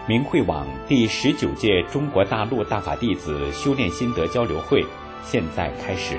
明慧网第19届中国大陆大法弟子修炼心得交流会现在开始。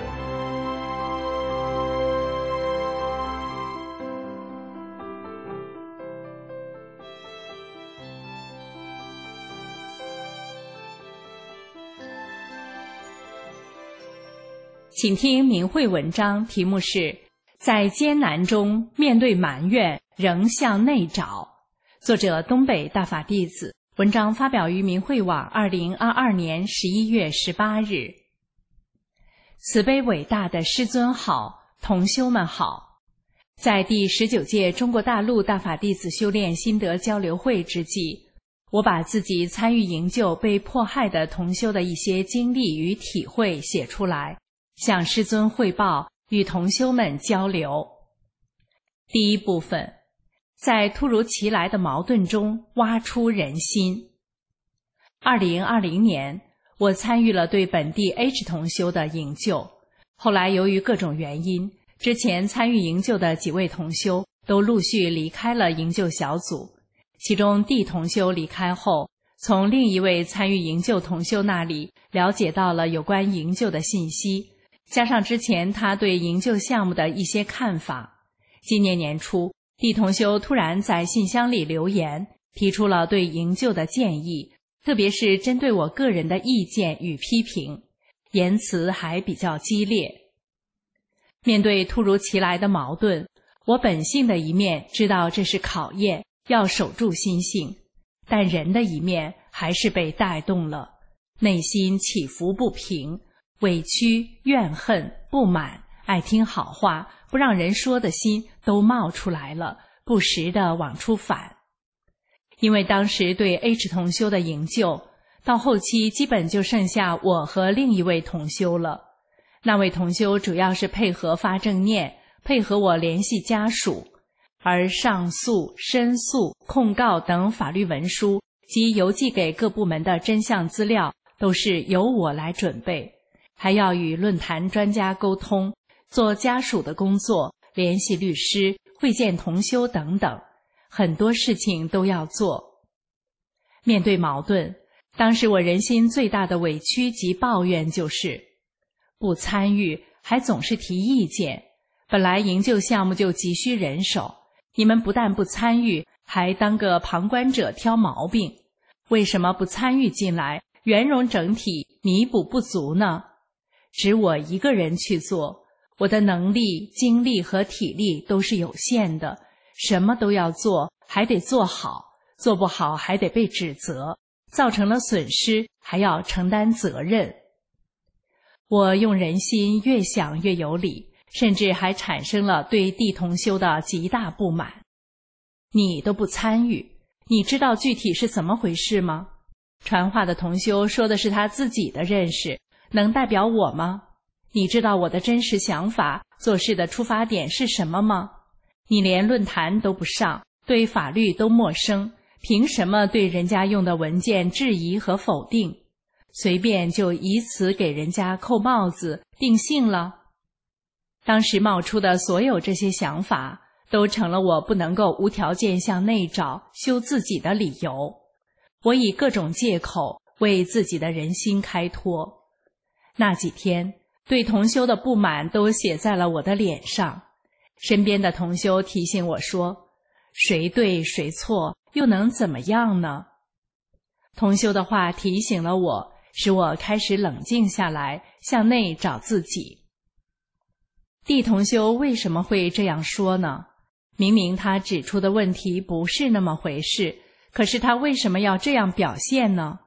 请听明慧文章，题目是在艰难中面对埋怨仍向内找，作者东北大法弟子，文章发表于明慧网2022年11月18日。慈悲伟大的师尊好，同修们好。在第19届中国大陆大法弟子修炼心得交流会之际，我把自己参与营救被迫害的同修的一些经历与体会写出来，向师尊汇报，与同修们交流。第一部分，在突如其来的矛盾中挖出人心。2020年，我参与了对本地 H 同修的营救，后来由于各种原因，之前参与营救的几位同修都陆续离开了营救小组，其中 D 同修离开后，从另一位参与营救同修那里了解到了有关营救的信息，加上之前他对营救项目的一些看法，今年年初D 同修突然在信箱里留言，提出了对营救的建议，特别是针对我个人的意见与批评，言辞还比较激烈。面对突如其来的矛盾，我本性的一面知道这是考验，要守住心性，但人的一面还是被带动了，内心起伏不平，委屈、怨恨、不满、爱听好话、不让人说的心都冒出来了，不时地往出反。因为当时对 H 同修的营救，到后期基本就剩下我和另一位同修了。那位同修主要是配合发正念，配合我联系家属，而上诉、申诉、控告等法律文书及邮寄给各部门的真相资料都是由我来准备，还要与论坛专家沟通，做家属的工作，联系律师，会见同修等等，很多事情都要做。面对矛盾，当时我人心最大的委屈及抱怨就是不参与还总是提意见，本来营救项目就急需人手，你们不但不参与，还当个旁观者挑毛病，为什么不参与进来，圆融整体，弥补不足呢？只我一个人去做，我的能力、精力和体力都是有限的，什么都要做，还得做好，做不好还得被指责，造成了损失还要承担责任。我用人心越想越有理，甚至还产生了对D同修的极大不满。你都不参与，你知道具体是怎么回事吗？传话的同修说的是他自己的认识，能代表我吗？你知道我的真实想法，做事的出发点是什么吗？你连论坛都不上，对法律都陌生，凭什么对人家用的文件质疑和否定？随便就以此给人家扣帽子定性了？当时冒出的所有这些想法，都成了我不能够无条件向内找修自己的理由。我以各种借口为自己的人心开脱。那几天对同修的不满都写在了我的脸上，身边的同修提醒我说，谁对谁错又能怎么样呢？同修的话提醒了我，使我开始冷静下来，向内找自己。D同修为什么会这样说呢？明明他指出的问题不是那么回事，可是他为什么要这样表现呢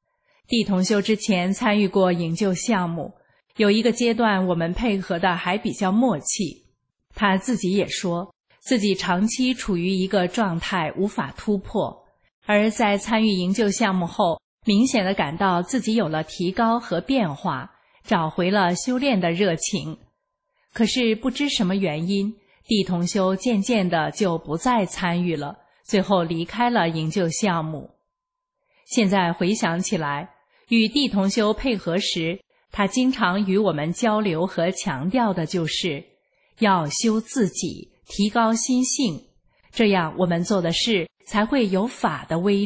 ？D同修之前参与过营救项目，有一个阶段我们配合的还比较默契。他自己也说，自己长期处于一个状态无法突破，而在参与营救项目后，明显地感到自己有了提高和变化，找回了修炼的热情。可是不知什么原因，D同修渐渐的就不再参与了，最后离开了营救项目。现在回想起来，与D同修配合时，他经常与我们交流和强调的就是要修自己，提高心性，这样我们做的事才会有法的威力，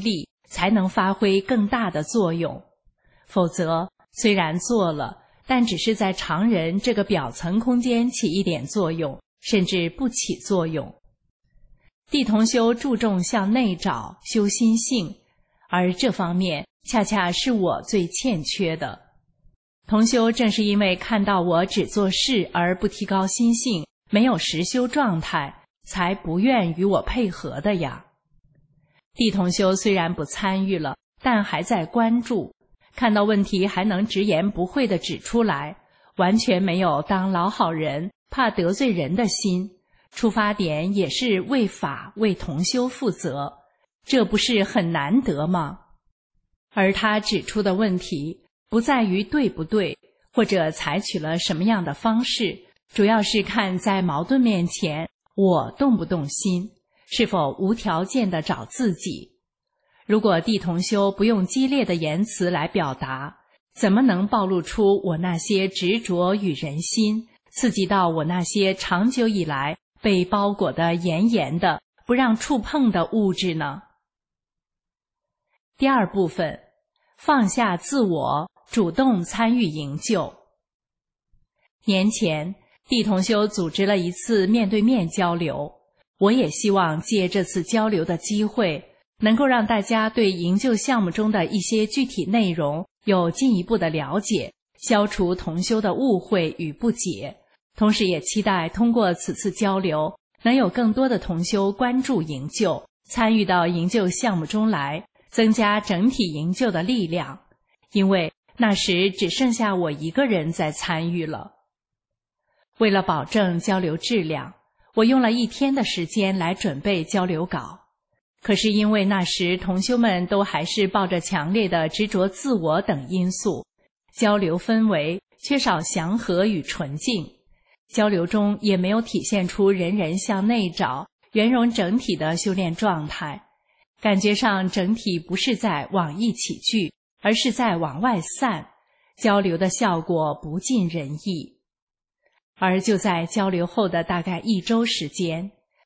才能发挥更大的作用。否则，虽然做了，但只是在常人这个表层空间起一点作用，甚至不起作用。地同修注重向内找，修心性，而这方面恰恰是我最欠缺的。同修正是因为看到我只做事而不提高心性，没有实修状态，才不愿与我配合的呀。地同修虽然不参与了，但还在关注，看到问题还能直言不讳地指出来，完全没有当老好人怕得罪人的心，出发点也是为法为同修负责，这不是很难得吗？而他指出的问题不在于对不对，或者采取了什么样的方式，主要是看在矛盾面前我动不动心，是否无条件地找自己。如果地同修不用激烈的言辞来表达，怎么能暴露出我那些执着与人心，刺激到我那些长久以来被包裹得严严的不让触碰的物质呢？第二部分，放下自我，主动参与营救。年前，地同修组织了一次面对面交流，我也希望借这次交流的机会，能够让大家对营救项目中的一些具体内容有进一步的了解，消除同修的误会与不解。同时也期待通过此次交流，能有更多的同修关注营救，参与到营救项目中来，增加整体营救的力量。因为那时只剩下我一个人在参与了。为了保证交流质量，我用了1天的时间来准备交流稿。可是因为那时同修们都还是抱着强烈的执着自我等因素，交流氛围缺少祥和与纯净，交流中也没有体现出人人向内找、圆融整体的修炼状态，感觉上整体不是在往一起聚，而是在往外散，交流的效果不尽人意。而就在交流后的大概1周时间，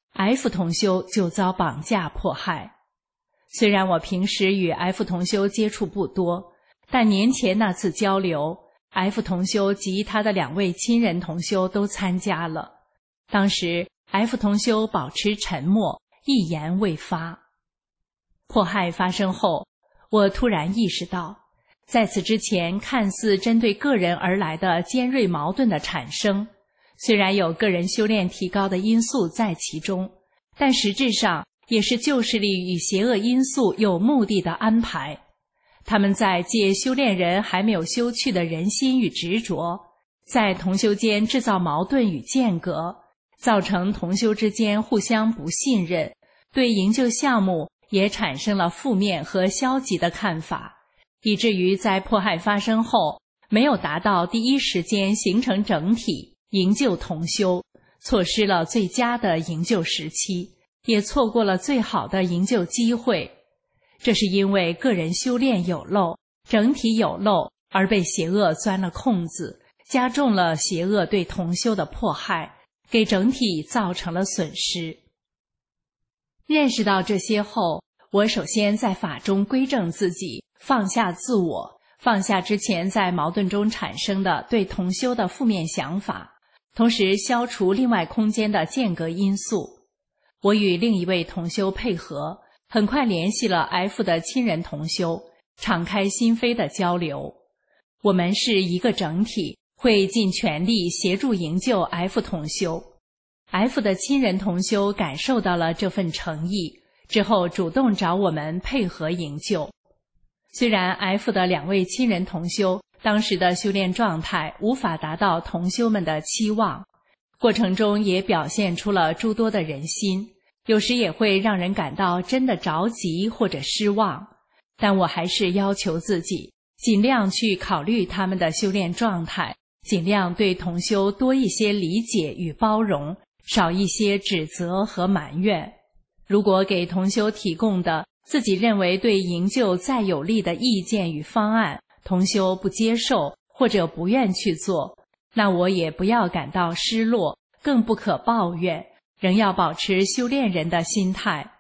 F 同修就遭绑架迫害。虽然我平时与 F 同修接触不多，但年前那次交流， F 同修及他的2位亲人同修都参加了。当时 F 同修保持沉默，一言未发。迫害发生后，我突然意识到，在此之前看似针对个人而来的尖锐矛盾的产生，虽然有个人修炼提高的因素在其中，但实质上也是旧势力与邪恶因素有目的的安排。他们在借修炼人还没有修去的人心与执着，在同修间制造矛盾与间隔，造成同修之间互相不信任，对营救项目也产生了负面和消极的看法，以至于在迫害发生后，没有达到第一时间形成整体营救同修，错失了最佳的营救时期，也错过了最好的营救机会。这是因为个人修炼有漏，整体有漏，而被邪恶钻了空子，加重了邪恶对同修的迫害，给整体造成了损失。认识到这些后，我首先在法中归正自己，放下自我，放下之前在矛盾中产生的对同修的负面想法，同时消除另外空间的间隔因素。我与另一位同修配合，很快联系了 F 的亲人同修，敞开心扉的交流。我们是一个整体，会尽全力协助营救 F 同修。F 的亲人同修感受到了这份诚意，之后主动找我们配合营救。虽然 F 的2位亲人同修当时的修炼状态无法达到同修们的期望，过程中也表现出了诸多的人心，有时也会让人感到真的着急或者失望，但我还是要求自己尽量去考虑他们的修炼状态，尽量对同修多一些理解与包容，少一些指责和埋怨。如果给同修提供的自己认为对营救再有利的意见与方案，同修不接受或者不愿去做，那我也不要感到失落，更不可抱怨，仍要保持修炼人的心态，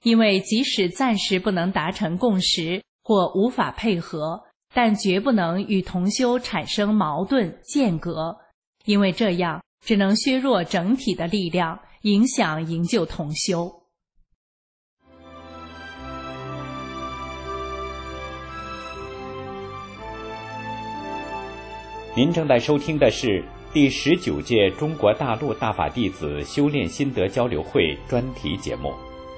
因为即使暂时不能达成共识或无法配合，但绝不能与同修产生矛盾间隔，因为这样只能削弱整体的力量，影响营救同修。 您正在收听的是第19届中国大陆大法弟子修炼心得交流会专题节目。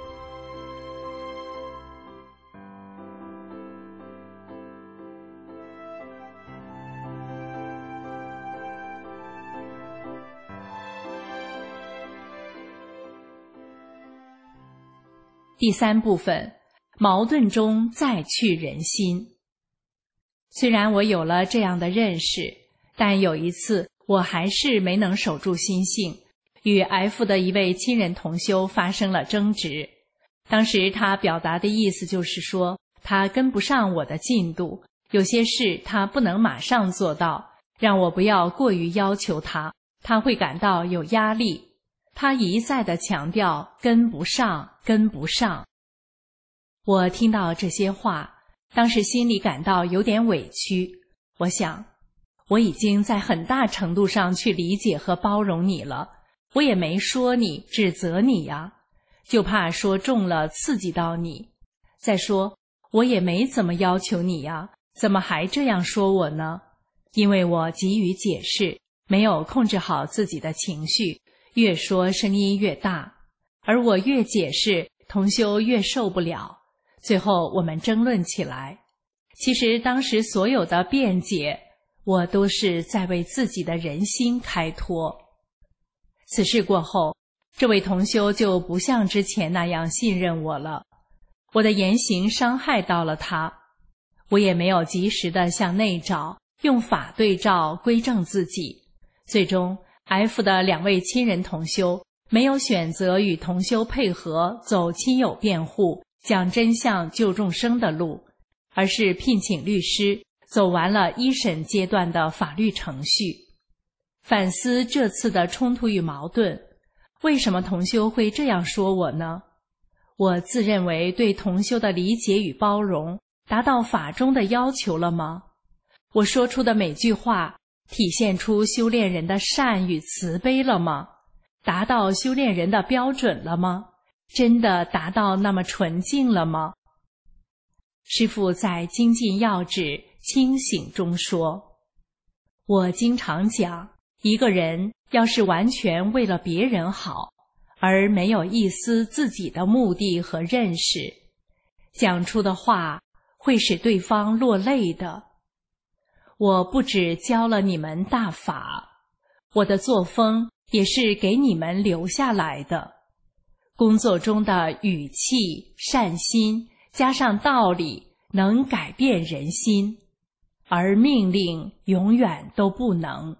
第3部分，矛盾中再去人心。虽然我有了这样的认识，但有一次我还是没能守住心性，与 F 的一位亲人同修发生了争执。当时他表达的意思就是说，他跟不上我的进度，有些事他不能马上做到，让我不要过于要求他，他会感到有压力。他一再地强调跟不上，跟不上。我听到这些话，当时心里感到有点委屈。我想，我已经在很大程度上去理解和包容你了，我也没说你，指责你呀，就怕说重了刺激到你。再说，我也没怎么要求你呀，怎么还这样说我呢？因为我急于解释，没有控制好自己的情绪，越说声音越大，而我越解释，同修越受不了，最后我们争论起来。其实当时所有的辩解，我都是在为自己的人心开脱。此事过后，这位同修就不像之前那样信任我了，我的言行伤害到了他，我也没有及时地向内照，用法对照归正自己。最终 F 的2位亲人同修没有选择与同修配合走亲友辩护、讲真相救众生的路，而是聘请律师走完了1审阶段的法律程序。反思这次的冲突与矛盾，为什么同修会这样说我呢？我自认为对同修的理解与包容达到法中的要求了吗？我说出的每句话体现出修炼人的善与慈悲了吗？达到修炼人的标准了吗？真的达到那么纯净了吗？师父在精进要旨清醒中说，我经常讲，一个人要是完全为了别人好，而没有一丝自己的目的和认识，讲出的话会使对方落泪的。我不只教了你们大法，我的作风也是给你们留下来的。工作中的语气、善心加上道理，能改变人心，而命令永远都不能。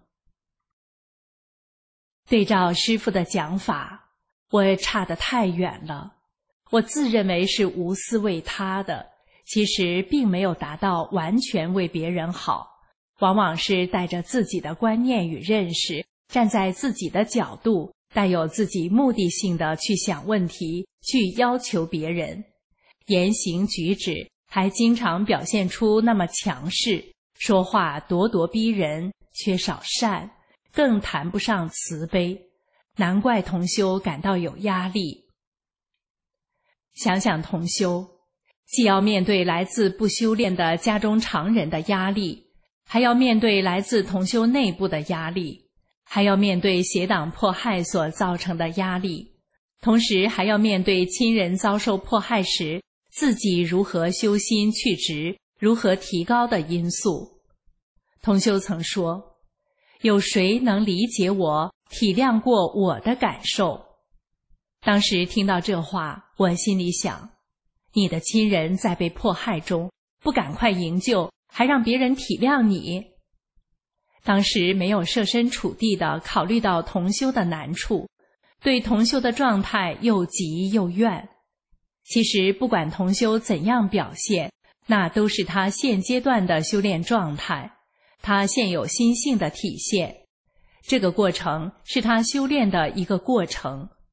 对照师父的讲法，我差得太远了。我自认为是无私为他的，其实并没有达到完全为别人好，往往是带着自己的观念与认识，站在自己的角度，带有自己目的性的去想问题，去要求别人，言行举止还经常表现出那么强势，说话咄咄逼人，缺少善，更谈不上慈悲，难怪同修感到有压力。想想同修，既要面对来自不修炼的家中常人的压力，还要面对来自同修内部的压力，还要面对邪党迫害所造成的压力，同时还要面对亲人遭受迫害时自己如何修心去执，如何提高的因素。同修曾说，有谁能理解我，体谅过我的感受？当时听到这话，我心里想，你的亲人在被迫害中，不赶快营救，还让别人体谅你？当时没有设身处地地考虑到同修的难处，对同修的状态又急又怨。其实不管同修怎样表现，那都是他现阶段的修炼状态，他现有心性的体现。这个过程是他修炼的一个过程，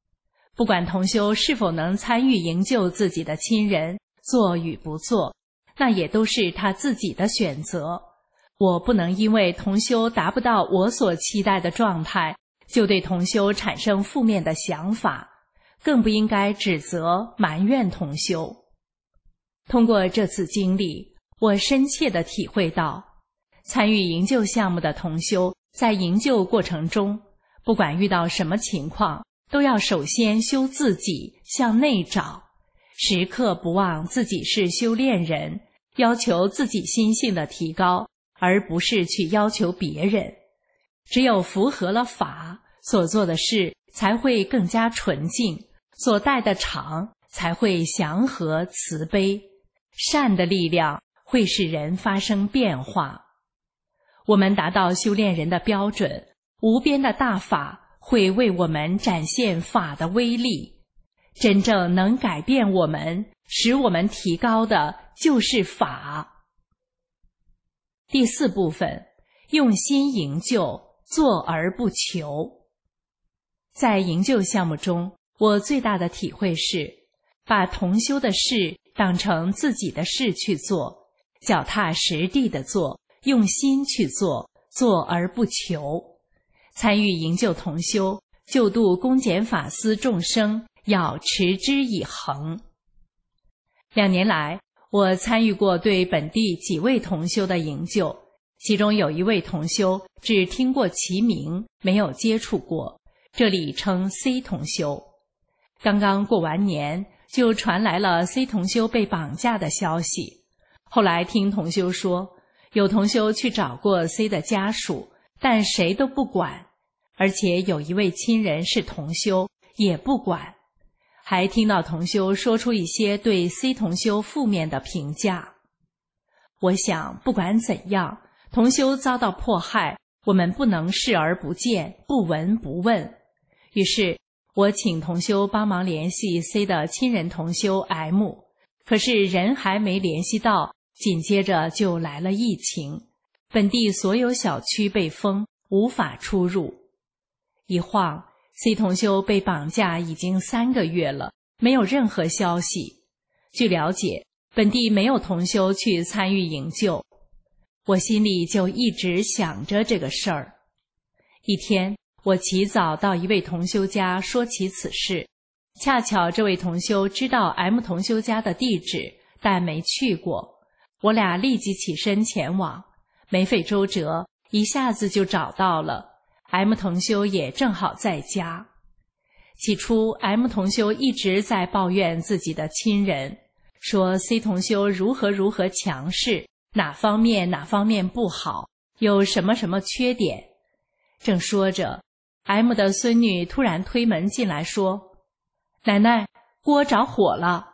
不管同修是否能参与营救自己的亲人，做与不做，那也都是他自己的选择。我不能因为同修达不到我所期待的状态，就对同修产生负面的想法，更不应该指责埋怨同修。通过这次经历，我深切地体会到，参与营救项目的同修在营救过程中，不管遇到什么情况，都要首先修自己，向内找，时刻不忘自己是修炼人，要求自己心性的提高，而不是去要求别人。只有符合了法，所做的事才会更加纯净，所带的场才会祥和慈悲，善的力量会使人发生变化。我们达到修炼人的标准，无边的大法会为我们展现法的威力。真正能改变我们，使我们提高的就是法。第四部分，用心营救，做而不求。在营救项目中，我最大的体会是，把同修的事当成自己的事去做，脚踏实地的做，用心去做，做而不求。参与营救同修，救度恭俭法师众生，要持之以恒。2年来，我参与过对本地几位同修的营救，其中有一位同修只听过其名，没有接触过，这里称 C 同修。刚刚过完年，就传来了 C 同修被绑架的消息。后来听同修说，有同修去找过 C 的家属，但谁都不管，而且有一位亲人是同修，也不管。还听到同修说出一些对 C 同修负面的评价。我想，不管怎样，同修遭到迫害，我们不能视而不见，不闻不问。于是我请同修帮忙联系 C 的亲人同修 M， 可是人还没联系到，紧接着就来了疫情，本地所有小区被封，无法出入。一晃 C 同修被绑架已经3个月了，没有任何消息。据了解，本地没有同修去参与营救。我心里就一直想着这个事儿。一天，我起早到一位同修家说起此事，恰巧这位同修知道 M 同修家的地址，但没去过。我俩立即起身前往，没费周折，一下子就找到了。M 同修也正好在家。起初 M 同修一直在抱怨自己的亲人，说 C 同修如何强势，哪方面不好，有什么缺点。正说着， M 的孙女突然推门进来说，奶奶，锅着火了。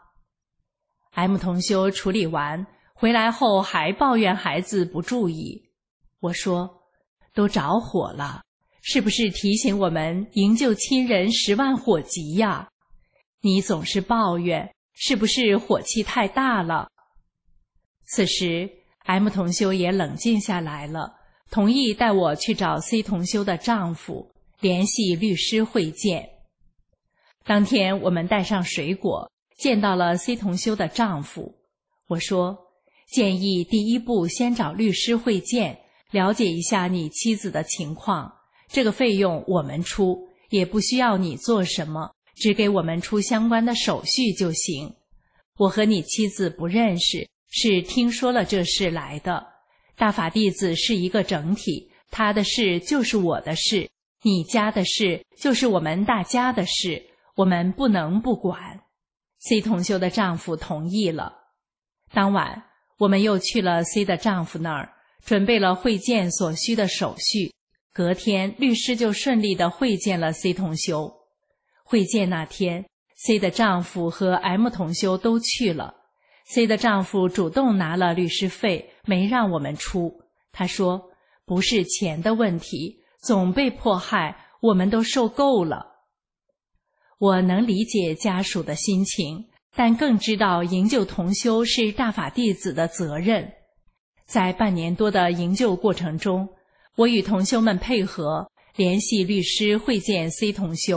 M 同修处理完回来后还抱怨孩子不注意。我说，都着火了，是不是提醒我们营救亲人10万火急呀？你总是抱怨，是不是火气太大了？此时 M 同修也冷静下来了，同意带我去找 C 同修的丈夫，联系律师会见。当天我们带上水果，见到了 C 同修的丈夫。我说，建议第一步先找律师会见，了解一下你妻子的情况，这个费用我们出，也不需要你做什么，只给我们出相关的手续就行。我和你妻子不认识，是听说了这事来的。大法弟子是一个整体，他的事就是我的事，你家的事就是我们大家的事，我们不能不管。C 同修的丈夫同意了。当晚我们又去了 C 的丈夫那儿，准备了会见所需的手续。隔天律师就顺利地会见了 C 同修。会见那天， C 的丈夫和 M 同修都去了。 C 的丈夫主动拿了律师费，没让我们出。他说，不是钱的问题，总被迫害，我们都受够了。我能理解家属的心情，但更知道营救同修是大法弟子的责任。在半年多的营救过程中，我与同修们配合，联系律师会见 C 同修，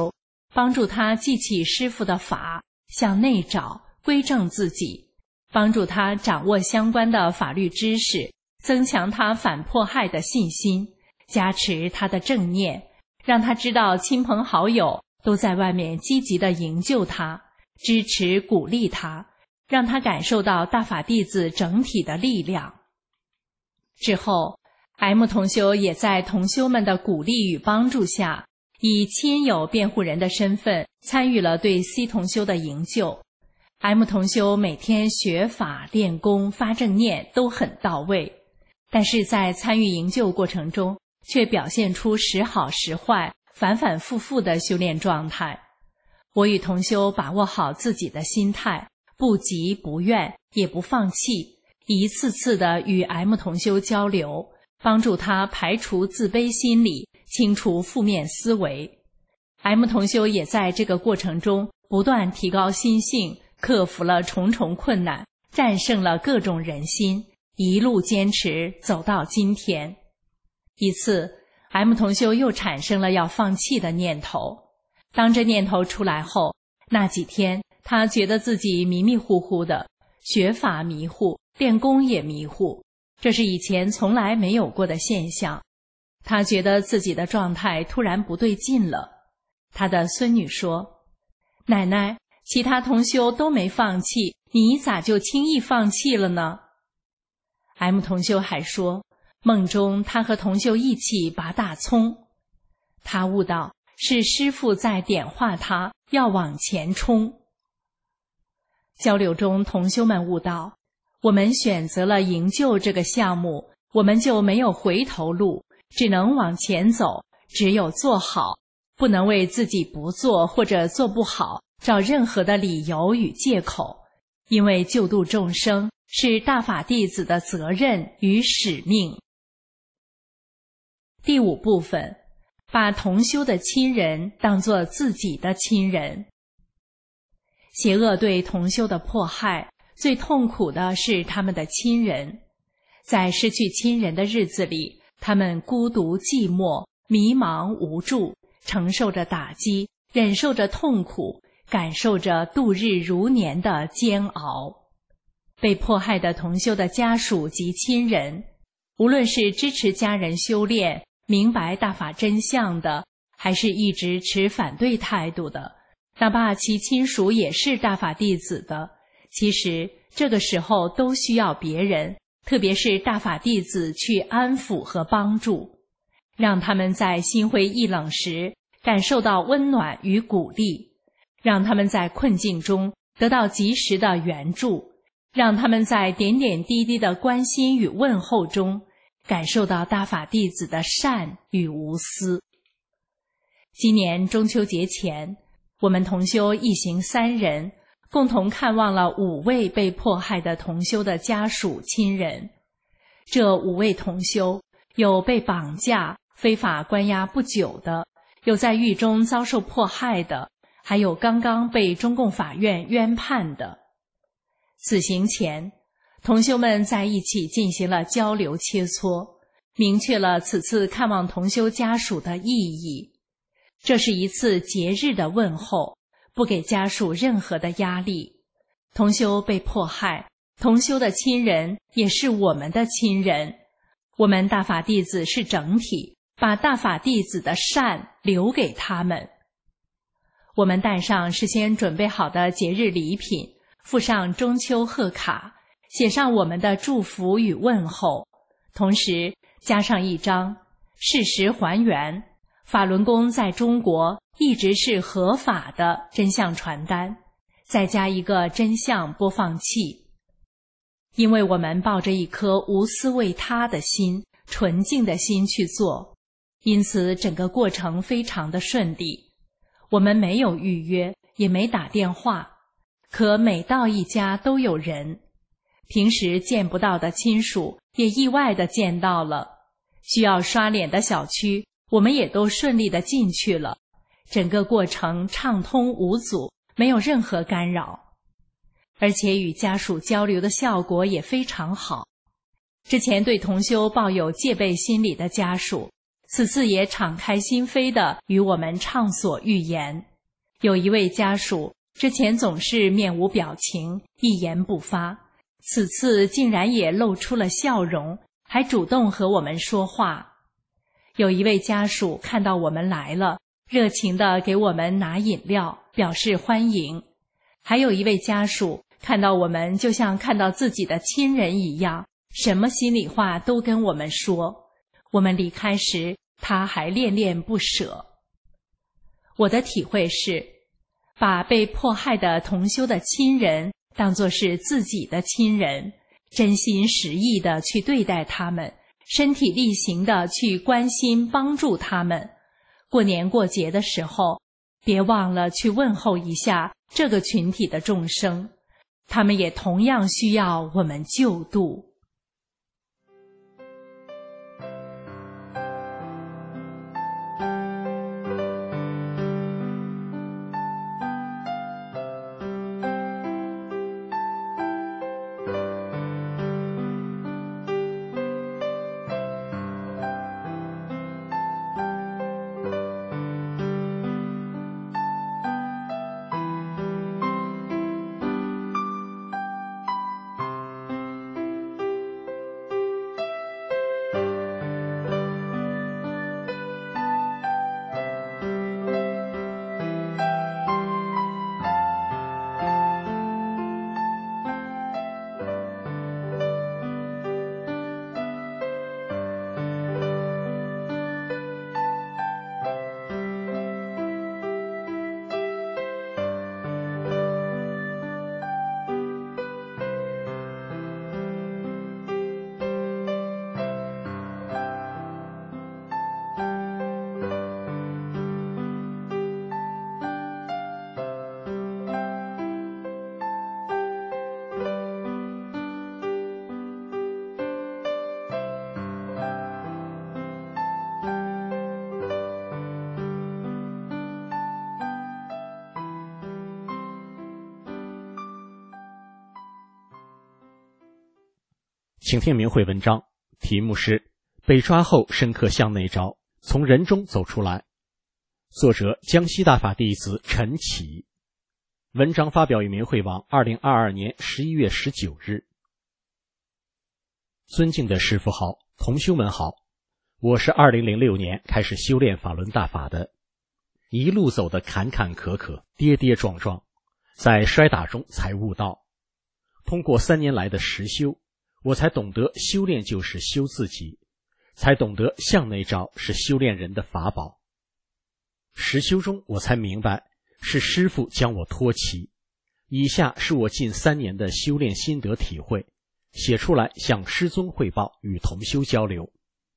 帮助他记起师父的法，向内找，归正自己，帮助他掌握相关的法律知识，增强他反迫害的信心，加持他的正念，让他知道亲朋好友都在外面积极地营救他，支持鼓励他，让他感受到大法弟子整体的力量。之后 M 同修也在同修们的鼓励与帮助下，以亲友辩护人的身份参与了对 C 同修的营救。M 同修每天学法练功发正念都很到位，但是在参与营救过程中却表现出时好时坏反反复复的修炼状态。我与同修把握好自己的心态，不急不怨也不放弃，一次次地与 M 同修交流，帮助他排除自卑心理，清除负面思维。 M 同修也在这个过程中不断提高心性，克服了重重困难，战胜了各种人心，一路坚持走到今天。一次 M 同修又产生了要放弃的念头，当这念头出来后，那几天他觉得自己迷迷糊糊的，学法迷糊，练功也迷糊，这是以前从来没有过的现象。他觉得自己的状态突然不对劲了。他的孙女说：“奶奶，其他同修都没放弃，你咋就轻易放弃了呢？” M 同修还说，梦中他和同修一起拔大葱，他悟到是师父在点化他要往前冲。交流中，同修们悟到，我们选择了营救这个项目，我们就没有回头路，只能往前走，只有做好，不能为自己不做或者做不好找任何的理由与借口，因为救度众生是大法弟子的责任与使命。第5部分，把同修的亲人当作自己的亲人。邪恶对同修的迫害，最痛苦的是他们的亲人。在失去亲人的日子里，他们孤独寂寞，迷茫无助，承受着打击，忍受着痛苦，感受着度日如年的煎熬。被迫害的同修的家属及亲人，无论是支持家人修炼，明白大法真相的，还是一直持反对态度的，哪怕其亲属也是大法弟子的，其实这个时候都需要别人，特别是大法弟子去安抚和帮助，让他们在心灰意冷时感受到温暖与鼓励，让他们在困境中得到及时的援助，让他们在点点滴滴的关心与问候中感受到大法弟子的善与无私。今年中秋节前，我们同修一行3人共同看望了5位被迫害的同修的家属亲人。这5位同修有被绑架、非法关押不久的，有在狱中遭受迫害的，还有刚刚被中共法院冤判的。此行前，同修们在一起进行了交流切磋，明确了此次看望同修家属的意义。这是一次节日的问候，不给家属任何的压力。同修被迫害，同修的亲人也是我们的亲人，我们大法弟子是整体，把大法弟子的善留给他们。我们带上事先准备好的节日礼品，附上中秋贺卡，写上我们的祝福与问候，同时加上一张事实还原，法轮功在中国一直是合法的真相传单，再加一个真相播放器。因为我们抱着一颗无私为他的心，纯净的心去做，因此整个过程非常的顺利。我们没有预约，也没打电话，可每到一家都有人，平时见不到的亲属也意外地见到了，需要刷脸的小区我们也都顺利地进去了，整个过程畅通无阻，没有任何干扰，而且与家属交流的效果也非常好。之前对同修抱有戒备心理的家属，此次也敞开心扉地与我们畅所欲言， 有一位家属之前总是面无表情，一言不发，此次竟然也露出了笑容，还主动和我们说话。有一位家属看到我们来了，热情地给我们拿饮料，表示欢迎。还有一位家属看到我们就像看到自己的亲人一样，什么心里话都跟我们说。我们离开时，他还恋恋不舍。我的体会是，把被迫害的同修的亲人当作是自己的亲人，真心实意地去对待他们，身体力行地去关心帮助他们。过年过节的时候，别忘了去问候一下这个群体的众生，他们也同样需要我们救度。 请听明慧文章，题目是被抓后深刻向内找，从人中走出来。作者江西大法弟子陈启。文章发表于明慧网2022年11月19日。尊敬的师父好，同修们好，我是2006年开始修炼法轮大法的，一路走得坎坎坷坷，跌跌撞撞，在摔打中才悟道。通过3年来的实修，我才懂得修炼就是修自己，才懂得向内找是修炼人的法宝。实修中我才明白，是师父将我托起。以下是我近3年的修炼心得体会，写出来向师尊汇报，与同修交流。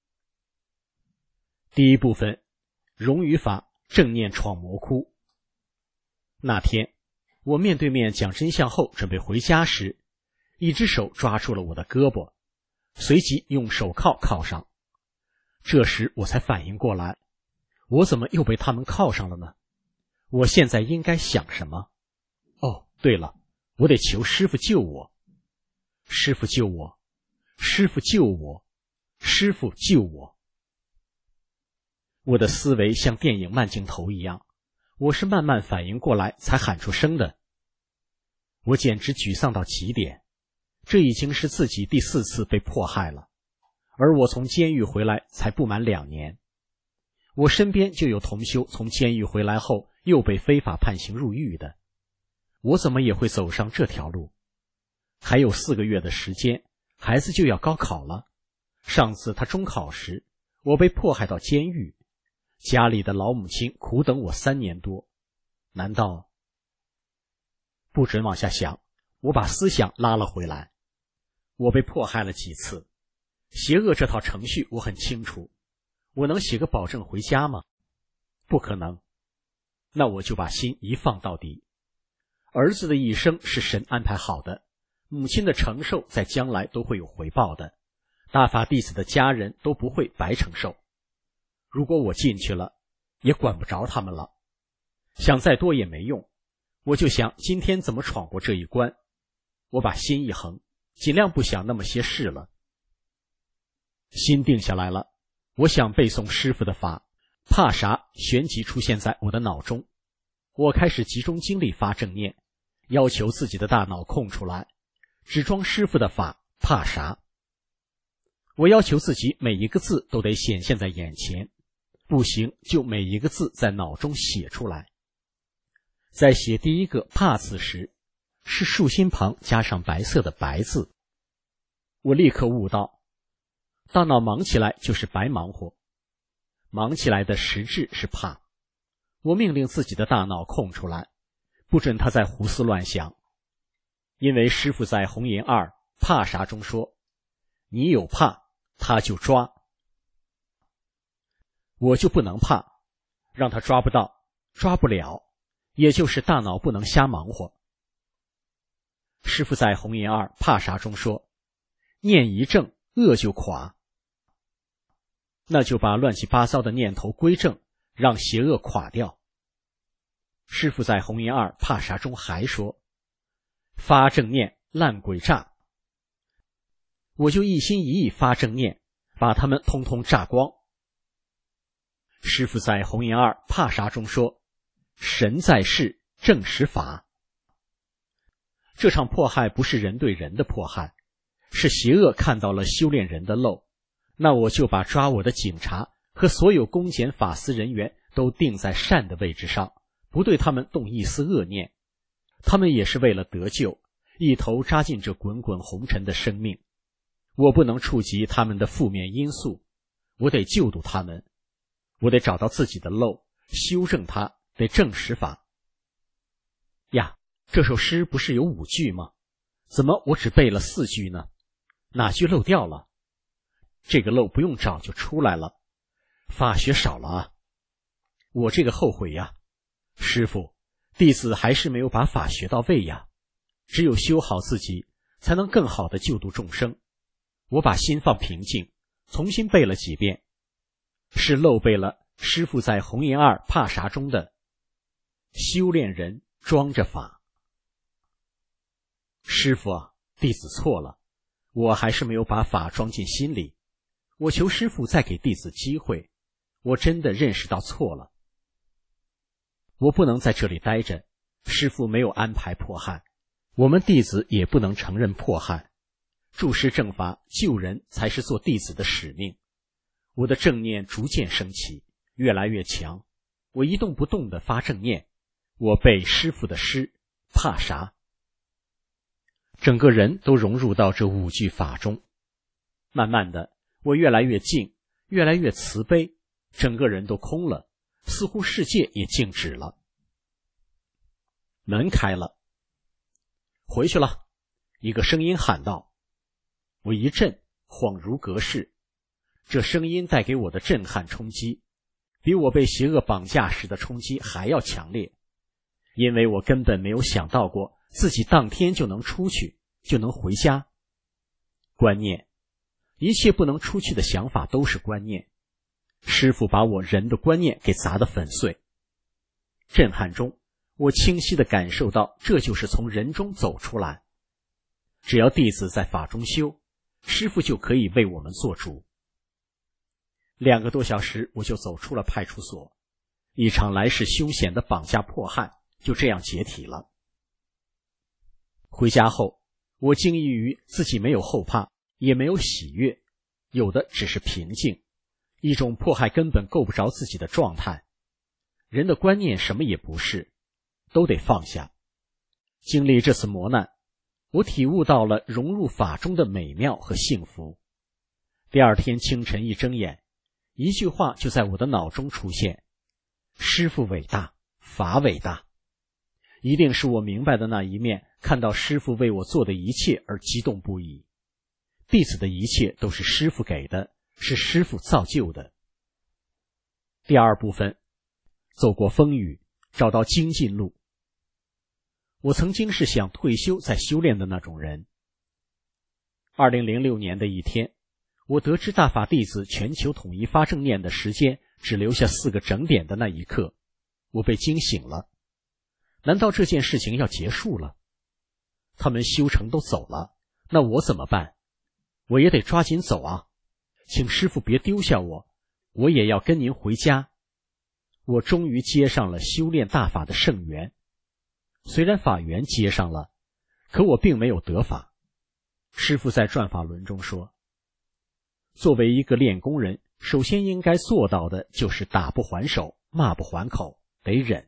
第一部分，荣语法正念闯魔窟。那天我面对面讲真相后准备回家时，一只手抓住了我的胳膊，随即用手铐铐上。这时我才反应过来，我怎么又被他们铐上了呢？我现在应该想什么？哦，对了，我得求师父救我。师父救我，师父救我，师父救我。我的思维像电影慢镜头一样，我是慢慢反应过来才喊出声的。我简直沮丧到极点，这已经是自己第4次被迫害了，而我从监狱回来才不满2年。我身边就有同修从监狱回来后又被非法判刑入狱的，我怎么也会走上这条路？还有4个月的时间，孩子就要高考了。上次他中考时，我被迫害到监狱，家里的老母亲苦等我3年多。难道……不准往下想，我把思想拉了回来。我被迫害了几次，邪恶这套程序我很清楚。我能写个保证回家吗？不可能。那我就把心一放到底。儿子的一生是神安排好的，母亲的承受在将来都会有回报的，大法弟子的家人都不会白承受。如果我进去了，也管不着他们了。想再多也没用，我就想今天怎么闯过这一关。我把心一横，尽量不想那么些事了。心定下来了，我想背诵师父的法，怕啥旋即出现在我的脑中。 我开始集中精力发正念，要求自己的大脑空出来，只装师父的法，怕啥？我要求自己每一个字都得显现在眼前，不行就每一个字在脑中写出来。在写第一个怕字时，是竖心旁加上白色的白字。我立刻悟到，大脑忙起来就是白忙活，忙起来的实质是怕。我命令自己的大脑空出来，不准他再胡思乱想。因为师父在红岩2怕啥中说，你有怕，他就抓。我就不能怕，让他抓不到，抓不了，也就是大脑不能瞎忙活。师父在红岩2怕啥中说，念一正，恶就垮。那就把乱七八糟的念头归正，让邪恶垮掉。师父在红岩2怕啥中还说，发正念，烂鬼炸。我就一心一意发正念，把他们通通炸光。师父在红岩2怕啥中说，神在世，正实法。这场迫害不是人对人的迫害，是邪恶看到了修炼人的漏，那我就把抓我的警察和所有公检法司人员都定在善的位置上，不对他们动一丝恶念。他们也是为了得救，一头扎进这滚滚红尘的生命。我不能触及他们的负面因素，我得救度他们，我得找到自己的漏，修正它，得正实法。呀，这首诗不是有5句吗？怎么我只背了4句呢？哪句漏掉了？这个漏不用找就出来了，法学少了啊！我这个后悔呀，师父，弟子还是没有把法学到位呀。只有修好自己，才能更好的救度众生。我把心放平静，重新背了几遍，是漏背了师父在红岩2怕啥中的修炼人装着法。师父啊，弟子错了，我还是没有把法装进心里。我求师父再给弟子机会，我真的认识到错了。我不能在这里待着，师父没有安排迫害，我们弟子也不能承认迫害。注释正法，救人才是做弟子的使命。我的正念逐渐升起，越来越强。我一动不动地发正念，我背师父的诗，怕啥？整个人都融入到这5句法中。慢慢的，我越来越静，越来越慈悲，整个人都空了，似乎世界也静止了。门开了，回去了，一个声音喊道。我一震，恍如隔世。这声音带给我的震撼冲击，比我被邪恶绑架时的冲击还要强烈，因为我根本没有想到过自己当天就能出去，就能回家。观念，一切不能出去的想法都是观念。师父把我人的观念给砸得粉碎。震撼中，我清晰地感受到，这就是从人中走出来。只要弟子在法中修，师父就可以为我们做主。2个多小时，我就走出了派出所。一场来势凶险的绑架迫害就这样解体了。回家后，我惊异于自己没有后怕，也没有喜悦，有的只是平静，一种迫害根本够不着自己的状态。人的观念什么也不是，都得放下。经历这次磨难，我体悟到了融入法中的美妙和幸福。第2天清晨一睁眼，一句话就在我的脑中出现：师父伟大，法伟大。一定是我明白的那一面，看到师父为我做的一切而激动不已。弟子的一切都是师父给的，是师父造就的。第2部分，走过风雨，找到精进路。我曾经是想退休再修炼的那种人。2006年的一天，我得知大法弟子全球统一发正念的时间只留下4个整点的那一刻，我被惊醒了。难道这件事情要结束了？他们修成都走了，那我怎么办？我也得抓紧走啊！请师父别丢下我，我也要跟您回家。 我终于接上了修炼大法的圣缘。虽然法缘接上了，可我并没有得法。师父在转法轮中说，作为一个练功人，首先应该做到的就是打不还手，骂不还口，得忍。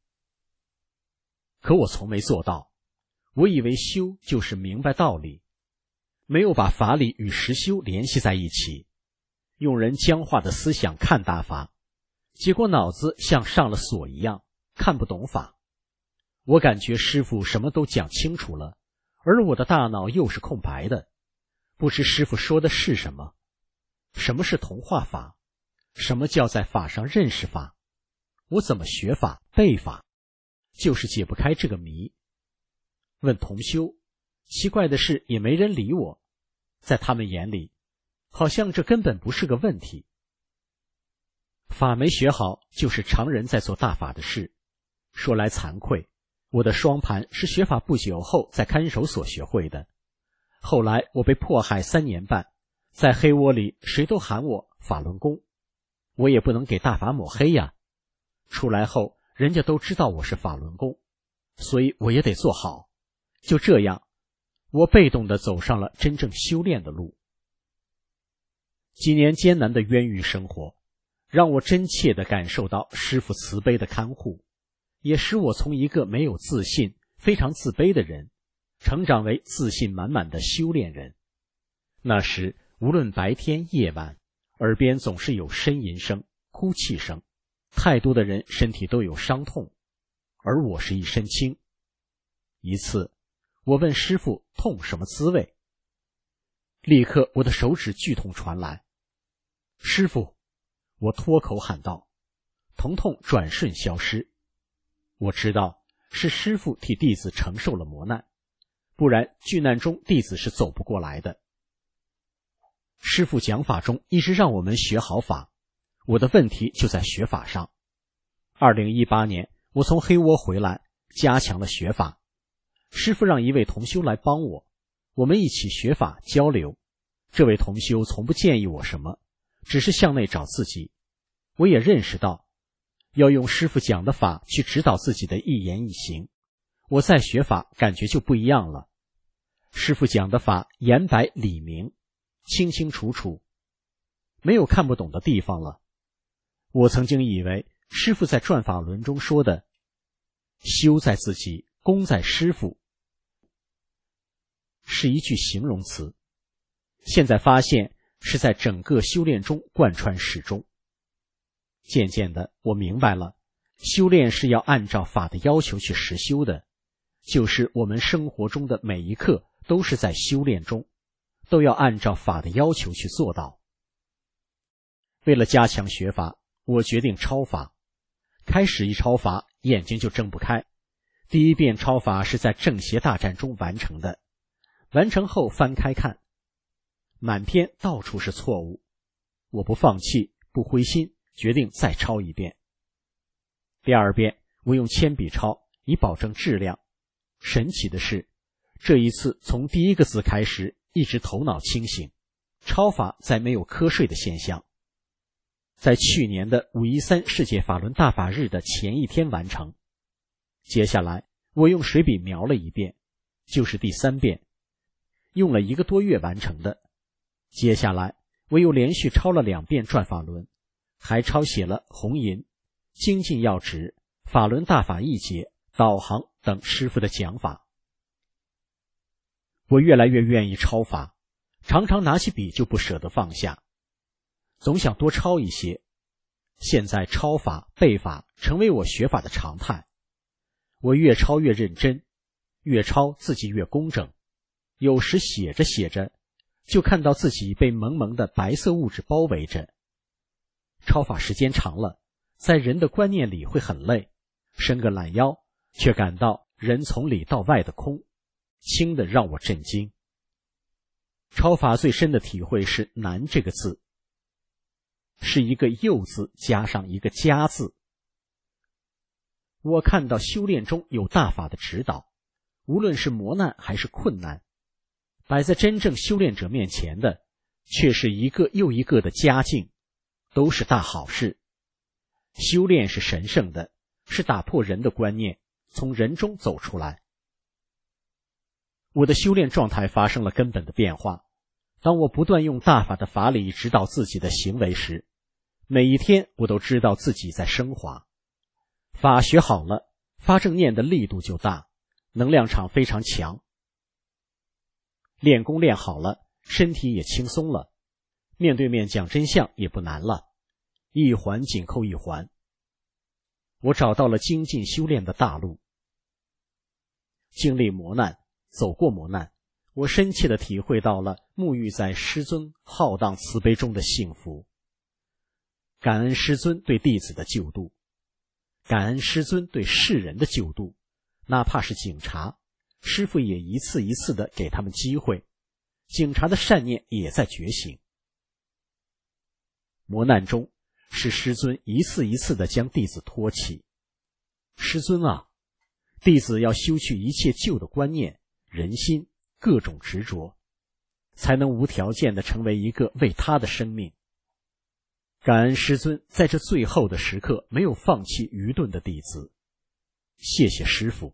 可我从没做到，我以为修就是明白道理，没有把法理与实修联系在一起，用人僵化的思想看大法，结果脑子像上了锁一样，看不懂法。我感觉师父什么都讲清楚了，而我的大脑又是空白的，不知师父说的是什么，什么是同化法，什么叫在法上认识法，我怎么学法背法，就是解不开这个谜。问同修，奇怪的是也没人理我，在他们眼里好像这根本不是个问题。法没学好，就是常人在做大法的事。说来惭愧，我的双盘是学法不久后在看守所学会的。后来我被迫害3年半，在黑窝里谁都喊我法轮功，我也不能给大法抹黑呀。出来后人家都知道我是法轮功，所以我也得做好。就这样，我被动地走上了真正修炼的路。几年艰难的冤狱生活，让我真切地感受到师父慈悲的看护，也使我从一个没有自信、非常自卑的人，成长为自信满满的修炼人。那时无论白天夜晚，耳边总是有呻吟声、哭泣声，太多的人身体都有伤痛，而我是一身轻。一次我问师父痛什么滋味，立刻我的手指剧痛传来。师父，我脱口喊道，疼痛转瞬消失。我知道是师父替弟子承受了磨难，不然巨难中弟子是走不过来的。师父讲法中一直让我们学好法，我的问题就在学法上。2018年我从黑窝回来，加强了学法。师父让一位同修来帮我，我们一起学法交流。这位同修从不建议我什么，只是向内找自己。我也认识到要用师父讲的法去指导自己的一言一行，我再学法感觉就不一样了。师父讲的法言白理明，清清楚楚，没有看不懂的地方了。我曾经以为师父在转法轮中说的修在自己，功在师父，是一句形容词，现在发现是在整个修炼中贯穿始终。渐渐的我明白了，修炼是要按照法的要求去实修的，就是我们生活中的每一刻都是在修炼中，都要按照法的要求去做到。为了加强学法，我决定抄法。开始一抄法，眼睛就睁不开。第一遍抄法是在正邪大战中完成的，完成后翻开看，满篇到处是错误。我不放弃，不灰心，决定再抄一遍。第二遍我用铅笔抄，以保证质量。神奇的是，这一次从第一个字开始，一直头脑清醒，抄法再没有瞌睡的现象。在去年的513世界法轮大法日的前一天完成。接下来我用水笔描了一遍，就是第3遍，用了1个多月完成的。接下来我又连续抄了2遍转法轮，还抄写了红银、精进要旨、法轮大法一节、导航等师父的讲法。我越来越愿意抄法，常常拿起笔就不舍得放下，总想多抄一些。现在抄法背法成为我学法的常态。我越抄越认真，越抄自己越工整。有时写着写着，就看到自己被蒙蒙的白色物质包围着。抄法时间长了，在人的观念里会很累，伸个懒腰，却感到人从里到外的空，轻的让我震惊。抄法最深的体会是难这个字，是一个又字加上一个加字。我看到修炼中有大法的指导，无论是磨难还是困难，摆在真正修炼者面前的却是一个又一个的佳境，都是大好事。 修炼是神圣的，是打破人的观念，从人中走出来。我的修炼状态发生了根本的变化。当我不断用大法的法理指导自己的行为时，每一天我都知道自己在升华。法学好了，发正念的力度就大，能量场非常强。练功练好了，身体也轻松了，面对面讲真相也不难了，一环紧扣一环。我找到了精进修炼的大路。经历磨难，走过磨难，我深切地体会到了沐浴在师尊浩荡慈悲中的幸福。感恩师尊对弟子的救度，感恩师尊对世人的救度，哪怕是警察，师父也一次一次地给他们机会，警察的善念也在觉醒。磨难中，是师尊一次一次地将弟子托起。师尊啊，弟子要修去一切旧的观念、人心、各种执着，才能无条件地成为一个为他的生命。感恩师尊在这最后的时刻没有放弃愚钝的弟子，谢谢师父。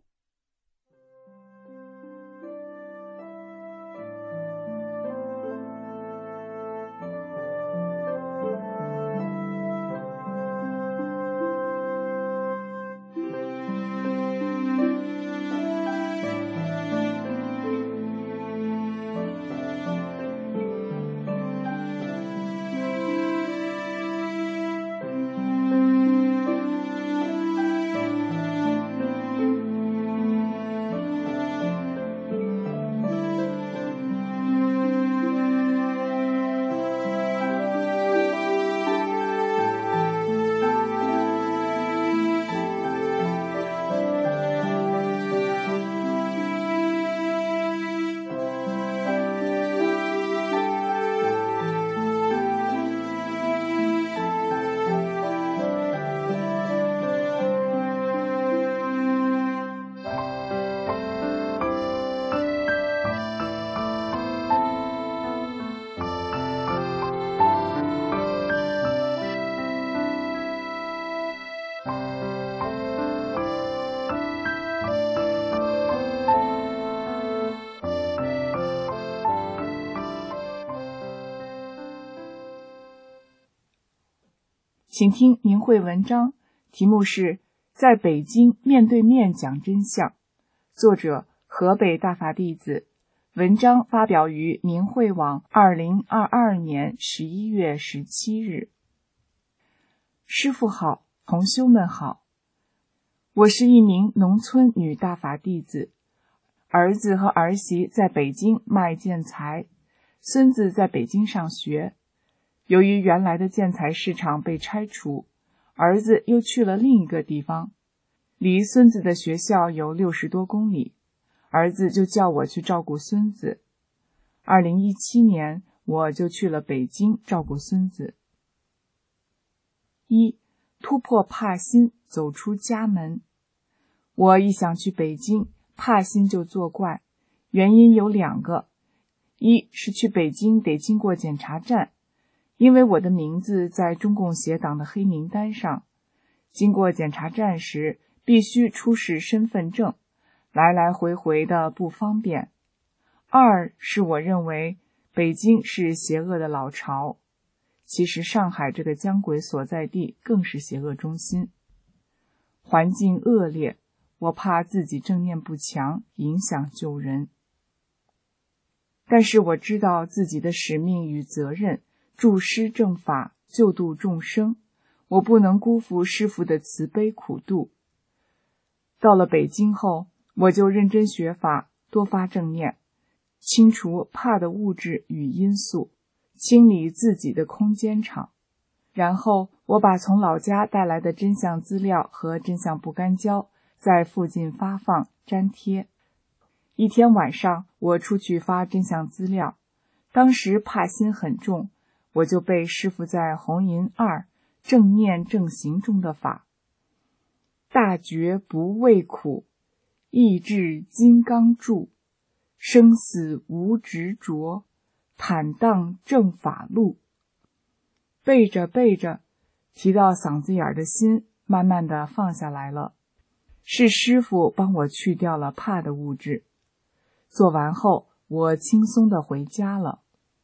请听明慧文章，题目是《在北京面对面讲真相》，作者河北大法弟子，文章发表于明慧网2022年11月17日。师父好，同修们好，我是一名农村女大法弟子，儿子和儿媳在北京卖建材，孙子在北京上学。由于原来的建材市场被拆除，儿子又去了另一个地方，离孙子的学校有60多公里，儿子就叫我去照顾孙子。2017年，我就去了北京照顾孙子。1. 突破怕心，走出家门。我一想去北京，怕心就作怪，原因有2个。一是去北京得经过检查站，因为我的名字在中共协党的黑名单上，经过检查站时必须出示身份证，来来回回的不方便。2是我认为北京是邪恶的老巢，其实上海这个江鬼所在地更是邪恶中心，环境恶劣，我怕自己正念不强，影响救人。但是我知道自己的使命与责任，助师正法，救度众生，我不能辜负师父的慈悲苦度。到了北京后，我就认真学法，多发正念，清除怕的物质与因素，清理自己的空间场。然后我把从老家带来的真相资料和真相不干胶在附近发放粘贴。一天晚上，我出去发真相资料，当时怕心很重，我就背师父在红银2正念正行中的法：大觉不畏苦，意志金刚柱，生死无执着，坦荡正法路。背着背着， 提到嗓子眼的心慢慢的放下来了。是师傅帮我去掉了怕的物质。做完后，我轻松的回家了。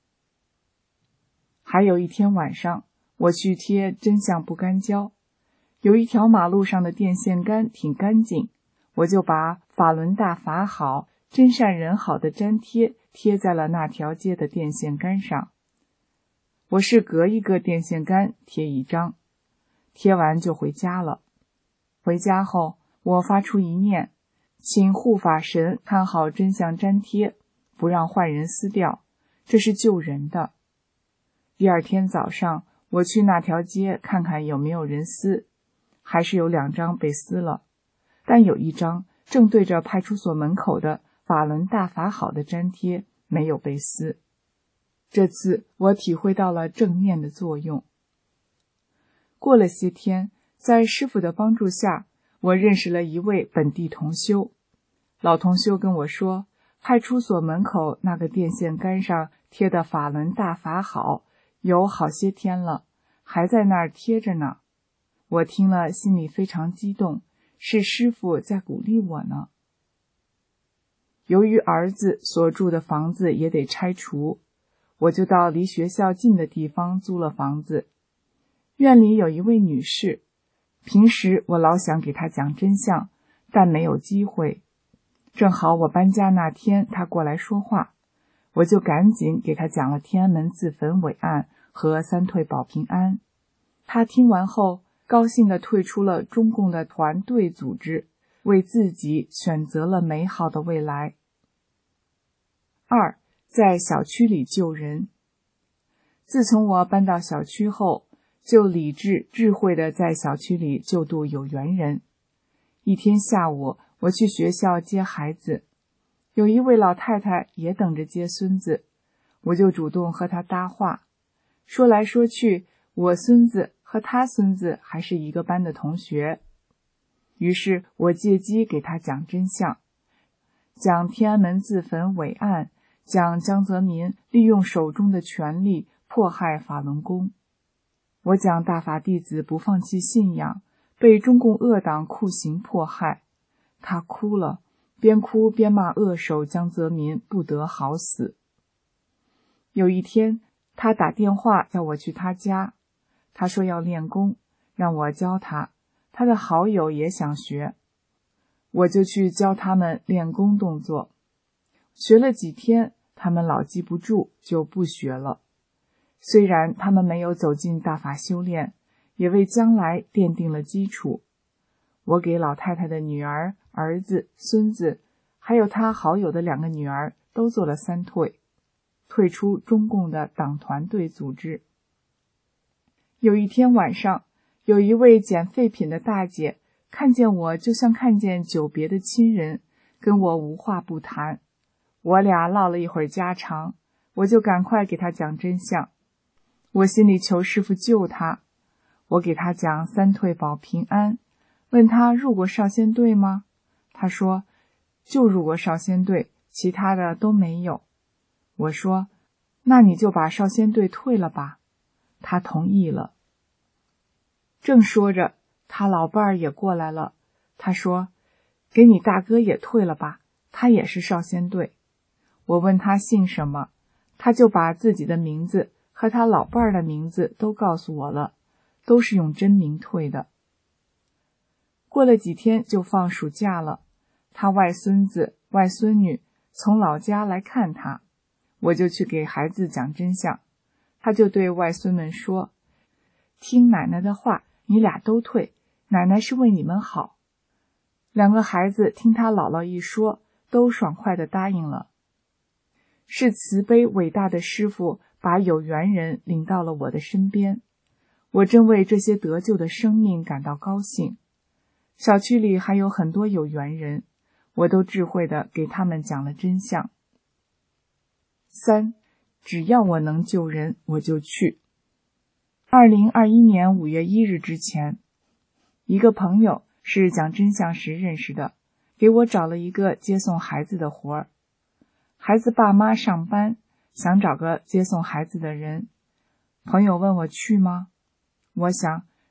还有一天晚上，我去贴真相不干胶，有一条马路上的电线杆挺干净，我就把法轮大法好，真善人好的粘贴贴在了那条街的电线杆上。我是隔一个电线杆贴一张，贴完就回家了。回家后，我发出一念，请护法神看好真相粘贴，不让坏人撕掉，这是救人的。第二天早上，我去那条街看看有没有人撕，还是有2张被撕了，但有1张正对着派出所门口的法轮大法好的粘贴没有被撕。这次我体会到了正念的作用。过了些天，在师父的帮助下，我认识了一位本地同修。老同修跟我说，派出所门口那个电线杆上贴的法轮大法好有好些天了，还在那儿贴着呢。我听了心里非常激动，是师父在鼓励我呢。由于儿子所住的房子也得拆除，我就到离学校近的地方租了房子。院里有一位女士，平时我老想给她讲真相，但没有机会。正好我搬家那天她过来说话，我就赶紧给她讲了天安门自焚伟案和3退保平安。她听完后高兴地退出了中共的团队组织，为自己选择了美好的未来。2. 在小区里救人。自从我搬到小区后，就理智智慧地在小区里救度有缘人。一天下午，我去学校接孩子，有一位老太太也等着接孙子，我就主动和她搭话。说来说去，我孙子和他孙子还是一个班的同学。于是我借机给他讲真相，讲天安门自焚伟案，讲江泽民利用手中的权力迫害法轮功。我讲大法弟子不放弃信仰，被中共恶党酷刑迫害。他哭了，边哭边骂恶手江泽民不得好死。有一天，他打电话叫我去他家，他说要练功，让我教他，他的好友也想学，我就去教他们练功动作。学了几天，他们老记不住，就不学了。虽然他们没有走进大法修炼，也为将来奠定了基础。我给老太太的女儿、儿子、孙子，还有他好友的2个女儿都做了3退，退出中共的党团队组织。有一天晚上，有一位捡废品的大姐看见我就像看见久别的亲人，跟我无话不谈。我俩唠了一会儿家常，我就赶快给她讲真相。我心里求师父救她。我给她讲3退保平安，问她入过少先队吗？她说就入过少先队，其他的都没有。我说那你就把少先队退了吧。她同意了。正说着，他老伴儿也过来了。他说给你大哥也退了吧，他也是少先队。我问他姓什么，他就把自己的名字和他老伴儿的名字都告诉我了，都是用真名退的。过了几天就放暑假了，他外孙子、外孙女从老家来看他，我就去给孩子讲真相。他就对外孙们说，听奶奶的话，你俩都退，奶奶是为你们好。2个孩子听他姥姥一说，都爽快地答应了。是慈悲伟大的师父把有缘人领到了我的身边，我真为这些得救的生命感到高兴。小区里还有很多有缘人，我都智慧地给他们讲了真相。3. 只要我能救人，我就去。2021年5月1日之前，一个朋友是讲真相时认识的，给我找了一个接送孩子的活儿。孩子爸妈上班，想找个接送孩子的人。朋友问我去吗？我想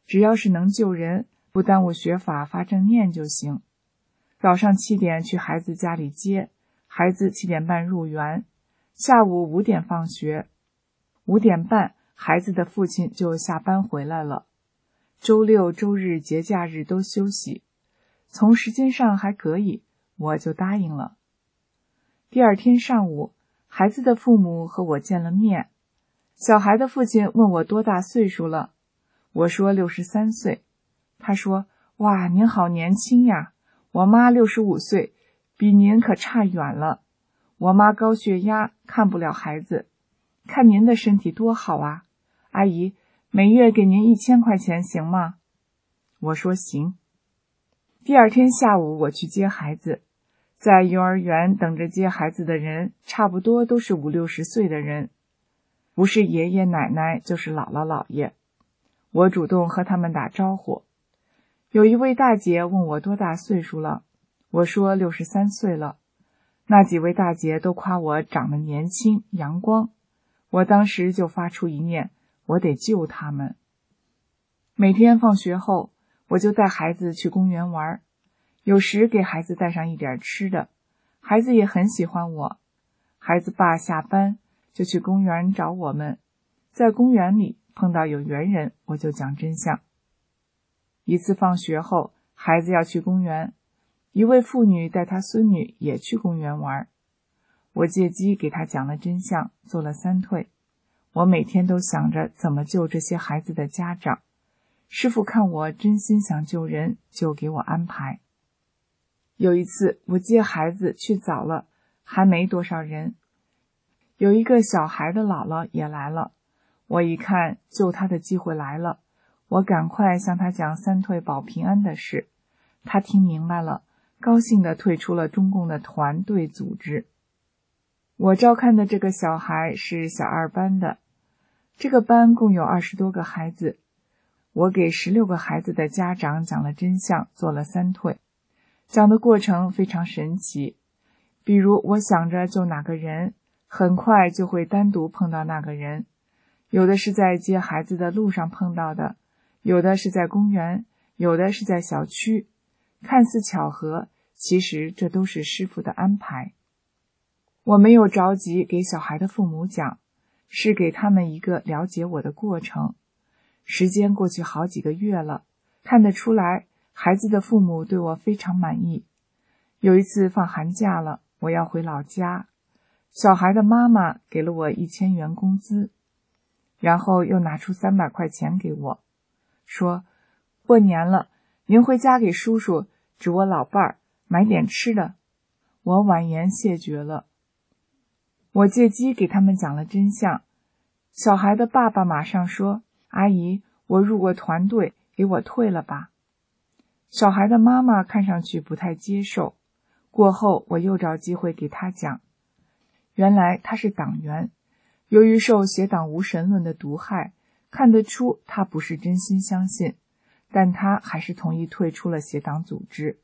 只要是能救人，不耽误学法发正念就行。早上7点去孩子家里接，孩子7点半入园，下午5点放学，5点半孩子的父亲就下班回来了。周六周日节假日都休息，从时间上还可以，我就答应了。第二天上午，孩子的父母和我见了面。小孩的父亲问我多大岁数了，我说63岁。他说：哇，您好年轻呀，我妈65岁，比您可差远了。我妈高血压，看不了孩子，看您的身体多好啊，阿姨，每月给您1000块钱行吗？我说行。第二天下午我去接孩子，在幼儿园等着接孩子的人差不多都是50、60岁的人，不是爷爷奶奶就是姥姥姥爷。我主动和他们打招呼。有一位大姐问我多大岁数了，我说63岁了。那几位大姐都夸我长得年轻阳光，我当时就发出一念，我得救他们。每天放学后，我就带孩子去公园玩，有时给孩子带上一点吃的，孩子也很喜欢我。孩子爸下班就去公园找我们，在公园里碰到有缘人，我就讲真相。一次放学后，孩子要去公园，一位妇女带她孙女也去公园玩，我借机给她讲了真相，做了3退。我每天都想着怎么救这些孩子的家长，师父看我真心想救人，就给我安排。有一次我接孩子去早了，还没多少人，有一个小孩的姥姥也来了，我一看救他的机会来了，我赶快向他讲3退保平安的事，他听明白了，高兴地退出了中共的团队组织。我照看的这个小孩是小2班的，这个班共有20多个孩子，我给16个孩子的家长讲了真相，做了3退。讲的过程非常神奇，比如我想着救哪个人，很快就会单独碰到那个人，有的是在接孩子的路上碰到的，有的是在公园，有的是在小区，看似巧合，其实这都是师父的安排。我没有着急给小孩的父母讲，是给他们一个了解我的过程。时间过去好几个月了，看得出来孩子的父母对我非常满意。有一次放寒假了，我要回老家，小孩的妈妈给了我1000元工资，然后又拿出300块钱给我，说过年了，您回家给叔叔指我老伴儿买点吃的。我婉言谢绝了。我借机给他们讲了真相，小孩的爸爸马上说，阿姨，我入过团队，给我退了吧。小孩的妈妈看上去不太接受，过后我又找机会给他讲，原来他是党员，由于受邪党无神论的毒害，看得出他不是真心相信，但他还是同意退出了邪党组织。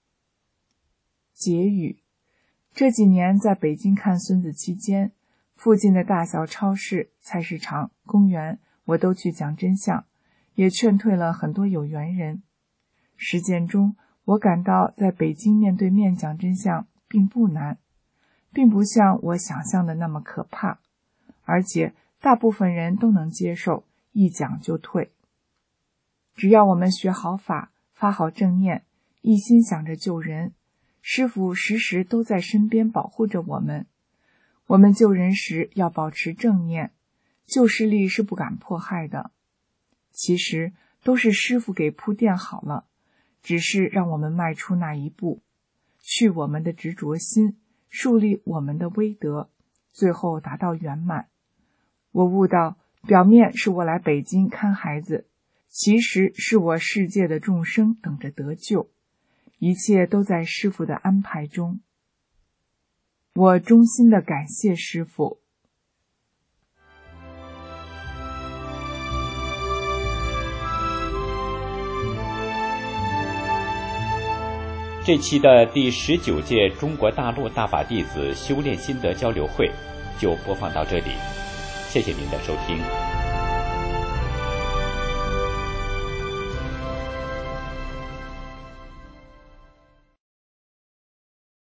结语：这几年在北京看孙子期间，附近的大小超市、菜市场、公园，我都去讲真相，也劝退了很多有缘人。实践中，我感到在北京面对面讲真相并不难，并不像我想象的那么可怕，而且大部分人都能接受，一讲就退。只要我们学好法，发好正念，一心想着救人，师父时时都在身边保护着我们。我们救人时要保持正念，旧势力是不敢迫害的。其实都是师父给铺垫好了，只是让我们迈出那一步，去我们的执着心，树立我们的威德，最后达到圆满。我悟到，表面是我来北京看孩子，其实是我世界的众生等着得救，一切都在师父的安排中。我衷心的感谢师父。 这期的第19届中国大陆大法弟子修炼心得交流会就播放到这里，谢谢您的收听。